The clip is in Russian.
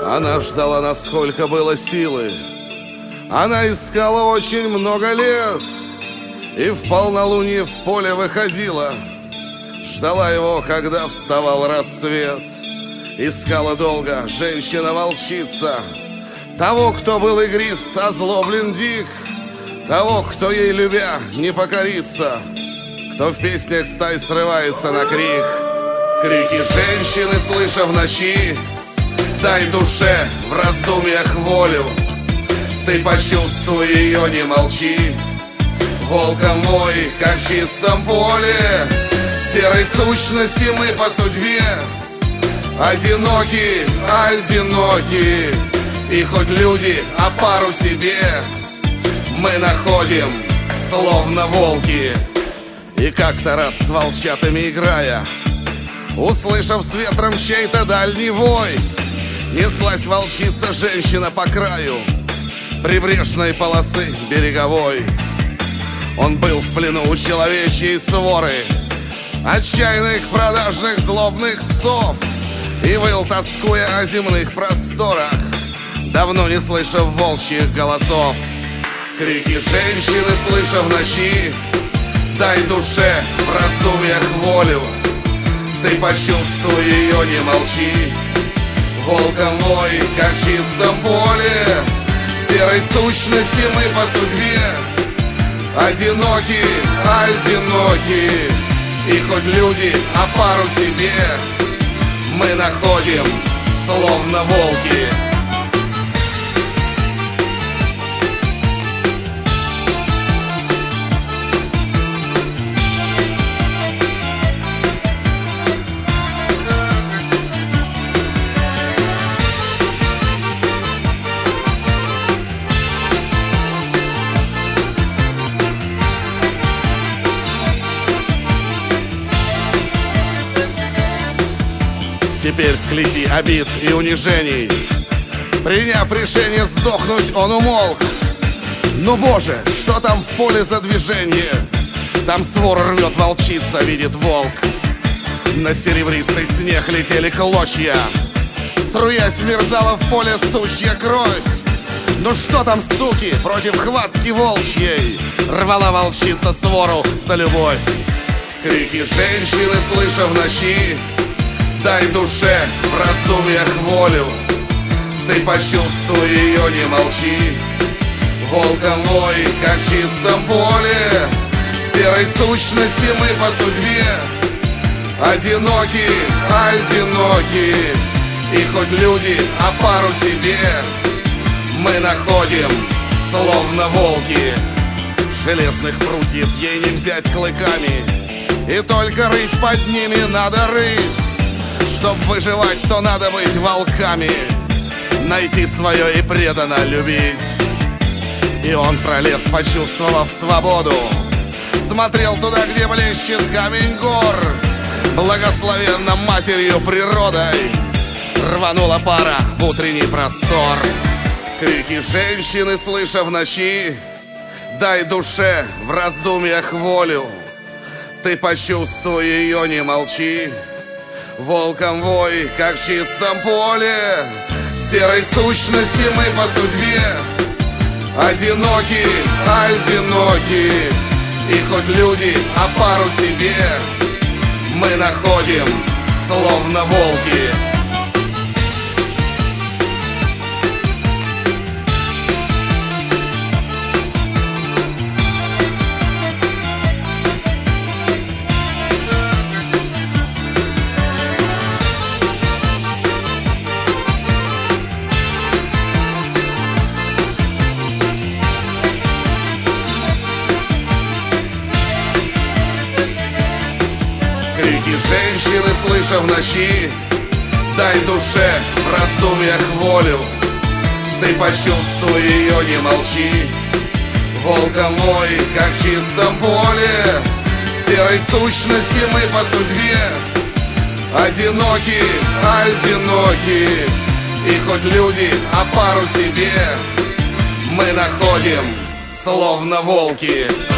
Она ждала, насколько было силы. Она искала очень много лет, и в полнолуние в поле выходила. Ждала его, когда вставал рассвет. Искала долго женщина-волчица того, кто был игрист, озлоблен, дик, того, кто ей любя не покорится, кто в песнях стай срывается на крик. Крики женщины, слыша в ночи, дай душе в раздумьях волю. Ты почувствуй ее, не молчи. Волком вой, как в чистом поле. Серой сущности мы по судьбе одиноки, одиноки. И хоть люди, а пару себе мы находим, словно волки. И как-то раз с волчатами играя, услышав с ветром чей-то дальний вой, неслась волчица женщина по краю прибрежной полосы береговой. Он был в плену у человечьей своры, отчаянных, продажных, злобных псов, и выл, тоскуя о земных просторах, давно не слышав волчьих голосов. Крики женщины, слыша в ночи, дай душе в раздумьях волю. Ты почувствуй ее, не молчи. Волком вой, как в чистом поле. Серой сущности мы по судьбе одиноки, одиноки. И хоть люди, а пару себе мы находим, словно волки. Теперь в клети обид и унижений, приняв решение сдохнуть, он умолк. Но, Боже, что там в поле за движение? Там свору рвет волчица, видит волк. На серебристый снег летели клочья, струясь вмерзала в поле сучья кровь. Ну что там, суки, против хватки волчьей рвала волчица свору за любовь. Крики женщины, слыша в ночи, дай душе в раздумьях волю. Ты почувствуй ее, не молчи. Волком вой, как в чистом поле. Серой сущности мы по судьбе одиноки, одиноки. И хоть люди, а пару себе мы находим, словно волки. Железных прутьев ей не взять клыками, и только рыть под ними надо рыть. Чтоб выживать, то надо быть волками, найти свое и преданно любить. И он пролез, почувствовав свободу, смотрел туда, где блещет камень гор. Благословенна матерью природой рванула пара в утренний простор. Крики женщины, слыша в ночи, дай душе в раздумьях волю. Ты почувствуй ее, не молчи. Волком вой, как в чистом поле. Серой сущности мы по судьбе одиноки, одиноки. И хоть люди, а пару себе мы находим, словно волки. Крики женщины, слыша в ночи, дай душе в раздумьях волю. Ты почувствуй ее, не молчи. Волком вой, как в чистом поле. Серой сущности мы по судьбе одиноки, одиноки. И хоть люди, а пару себе мы находим, словно волки.